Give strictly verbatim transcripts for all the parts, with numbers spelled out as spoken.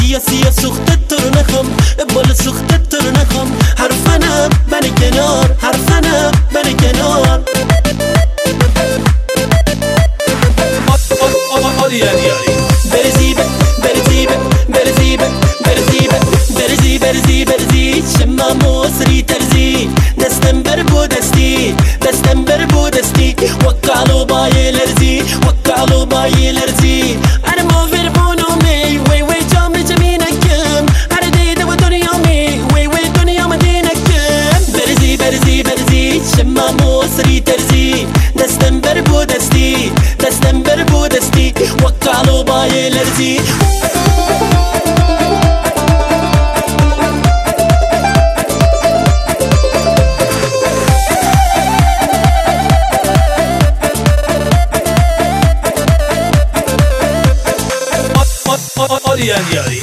سیاسیه سوخته تو رو نخوام، بالا سوخته تو رو نخوام. حرفنم من کنار، حرفنم من کنار. برزیبه برزیبه برزیبه برزیبه برزی برزی برزی شما موسری ترزی دستم بر بودستی دستم بر بودستی وکالو بای لرزی وکالو بای لرزی انا موفر بونومی وی وی جام جمینکم انا دیده و دنیامی وی وی دنیا مدینکم. برزی برزی برزی شما موسری ترزی دستم بر بودستی دستم بر بودستی وکالو بای لرزی. یاری یاری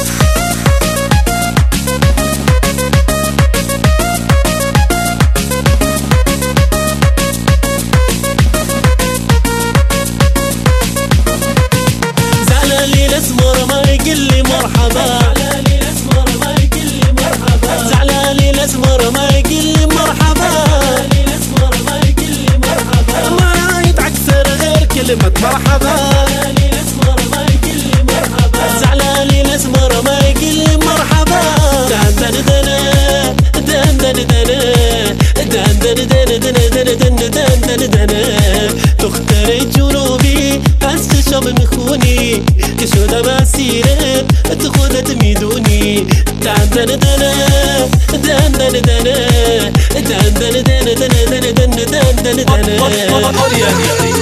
زعلاني الاسمر ما يقول لي مرحبا، زعلاني الاسمر ما يقول لي مرحبا، زعلاني الاسمر ما يقول لي مرحبا، زعلاني الاسمر ما يقول لي مرحبا. ما يتعكسر غير كلمة مرحبا، زعلاني الاسمر ما يقول لي مرحبا، زعلاني الاسمر ما يقول لي مرحبا. دندن دنا دندن دنا دندن دنا دنا دنا دندن دنا تختار جنوبي بس شام نخوني كشودة مسيرة تخودت ميدوني. دندن دنا دندن دنا دندن دنا دنا دنا دندن دنا.